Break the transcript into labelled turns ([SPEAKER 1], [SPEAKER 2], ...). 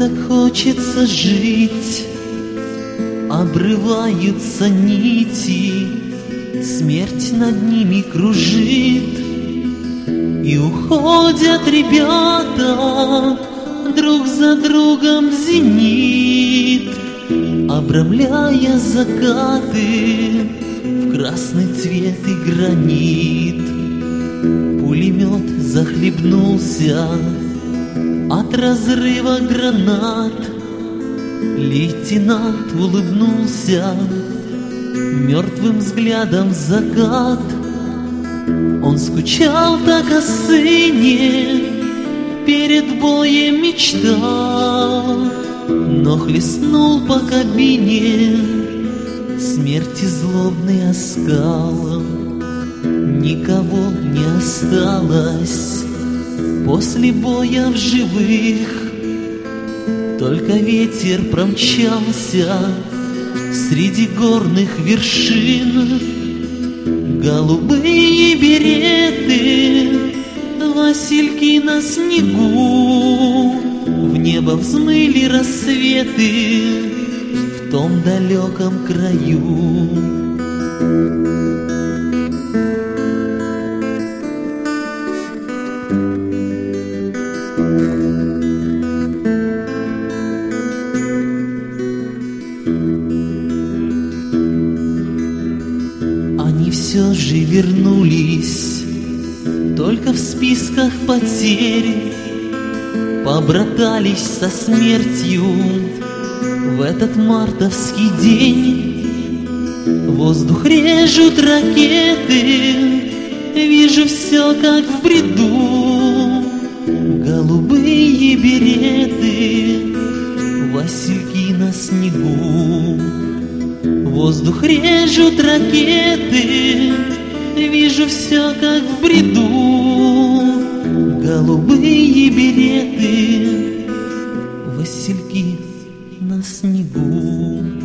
[SPEAKER 1] так хочется жить, обрываются нити, смерть над ними кружит, и уходят ребята друг за другом в зенит, обрамляя закаты в красный цвет и гранит. Пулемет захлебнулся от разрыва гранат, лейтенант улыбнулся мертвым взглядом в закат. Он скучал так о сыне, перед боем мечтал, но хлестнул по кабине смерти злобный оскал. Никого не осталось после боя в живых, только ветер промчался среди горных вершин. Голубые береты, васильки на снегу, в небо взмыли рассветы в том далеком краю. Они все же вернулись, только в списках потерь побратались со смертью в этот мартовский день. Воздух режут ракеты, вижу все как в бреду. Голубые береты, васильки на снегу. Воздух режут ракеты, вижу все как в бреду. Голубые береты, васильки на снегу.